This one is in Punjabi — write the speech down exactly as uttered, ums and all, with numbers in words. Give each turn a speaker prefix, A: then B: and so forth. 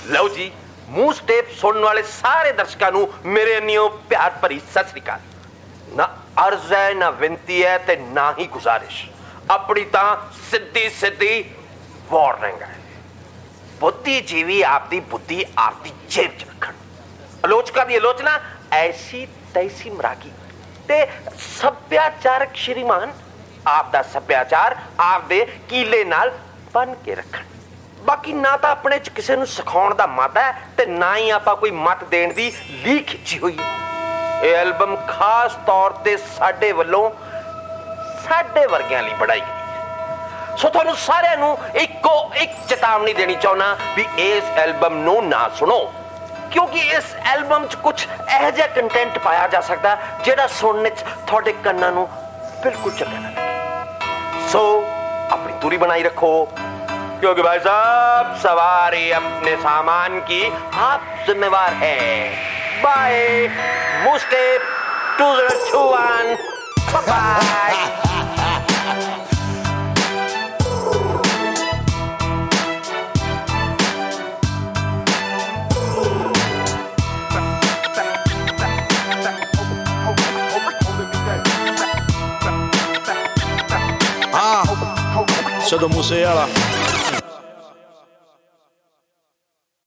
A: ਲਓ ਜੀ, ਮੂੰਹ ਸਟੇਪ ਸੁਣਨ ਵਾਲੇ ਸਾਰੇ ਦਰਸ਼ਕਾਂ ਨੂੰ ਮੇਰੇ ਨਿਓ ਪਿਆਰ ਭਰੀ ਸਤਿ ਸ੍ਰੀ ਅਕਾਲ। ਨਾ ਅਰਜ਼ ਹੈ, ਨਾ ਬੇਨਤੀ ਹੈ ਤੇ ਨਾ ਹੀ ਗੁਜ਼ਾਰਿਸ਼, ਆਪਣੀ ਤਾਂ ਸਿੱਧੀ ਸਿੱਧੀ ਵਾਰਨਿੰਗ ਹੈ। ਬੁੱਧੀਜੀਵੀ ਆਪਦੀ ਬੁੱਧੀ ਆਪਦੀ ਜੇਬ 'ਚ ਰੱਖਣ, ਆਲੋਚਕਾਂ ਦੀ ਆਲੋਚਨਾ ਐਸੀ ਤੈਸੀ ਮਰਾਗੀ ਤੇ ਸੱਭਿਆਚਾਰਕ ਸ਼੍ਰੀਮਾਨ ਆਪਦਾ ਸੱਭਿਆਚਾਰ ਆਪਦੇ ਕੀਲੇ ਨਾਲ ਬੰਨ ਕੇ ਰੱਖਣ। ਬਾਕੀ ਨਾ ਤਾਂ ਆਪਣੇ 'ਚ ਕਿਸੇ ਨੂੰ ਸਿਖਾਉਣ ਦਾ ਮਤ ਹੈ ਤੇ ਨਾ ਹੀ ਆਪਾਂ ਕੋਈ ਮਤ ਦੇਣ ਦੀ ਲੀਕ ਖਿੱਚੀ ਹੋਈ। ਇਹ ਐਲਬਮ ਖਾਸ ਤੌਰ ਤੇ ਸਾਡੇ ਵੱਲੋਂ ਸਾਡੇ ਵਰਗਿਆਂ ਲਈ ਬਣਾਈ ਗਈ। ਸੋ ਤੁਹਾਨੂੰ ਸਾਰਿਆਂ ਨੂੰ ਇੱਕੋ ਇੱਕ ਚੇਤਾਵਨੀ ਦੇਣੀ ਚਾਹੁੰਦਾ ਵੀ ਇਸ ਐਲਬਮ ਨੂੰ ਨਾ ਸੁਣੋ, ਕਿਉਂਕਿ ਇਸ ਐਲਬਮ 'ਚ ਕੁਝ ਇਹੋ ਜਿਹਾ ਕੰਟੈਂਟ ਪਾਇਆ ਜਾ ਸਕਦਾ ਜਿਹੜਾ ਸੁਣਨ 'ਚ ਤੁਹਾਡੇ ਕੰਨਾਂ ਨੂੰ ਬਿਲਕੁਲ ਚੰਗਾ ਨਾ ਲੱਗੇ। ਸੋ अपनी दूरी बनाई रखो, क्योंकि भाई साहब सवारी अपने सामान की आप जिम्मेवार है। बाय मुस्टेप two zero two one, bye.
B: Sono Musejala.